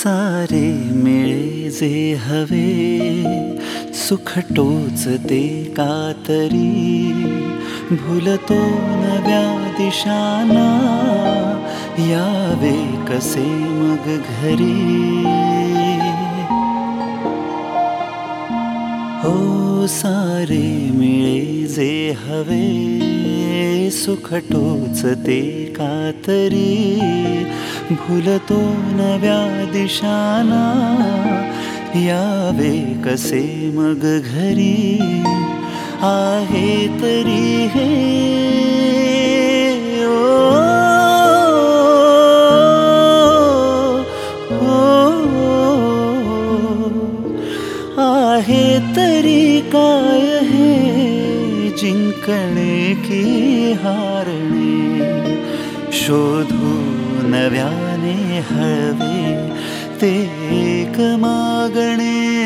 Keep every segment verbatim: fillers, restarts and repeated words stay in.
सारे मिळे जे हवे, सुख टोचते कातरी, भुलतो नव्या दिशांना, यावे कसे मग घरी. हो सारे मिळे जे हवे, सुख टोचते कातरी, भुलतो नव्या दिशांना, यावे कसे मग घरी. आहे तरी हे ओ, ओ, आहे तरी काय हे जिंकणे की हारणे, शोधू नव्याने हवे ते एक मागणे.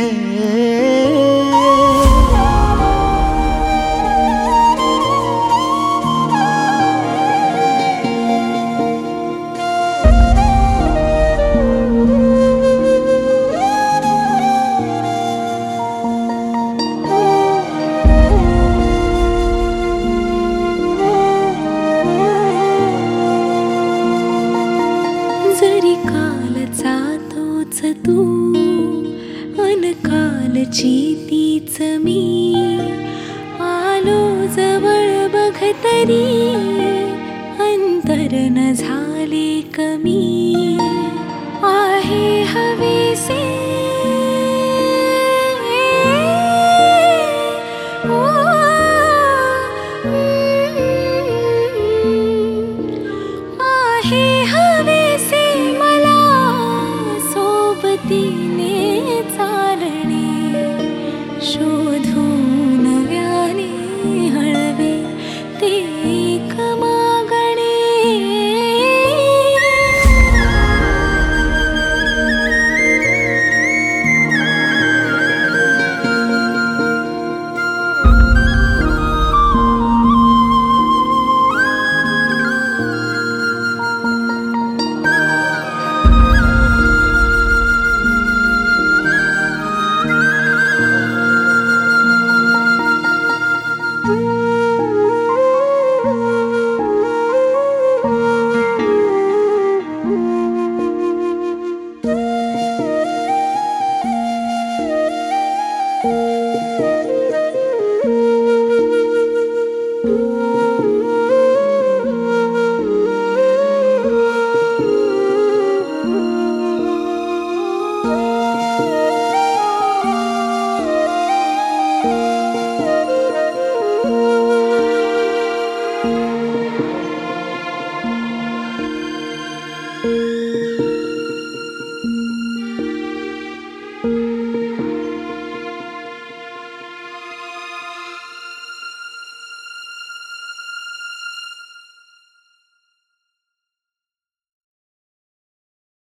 जरी कालचा तोच तू अन कालची तीच मी, आलो जवळ बघ तरी अंतर न झाले कमी. आहे हवेसे ओ, आहे हवेसे मला सोबतीने चालणे, शोधू नव्याने हळवे ते एक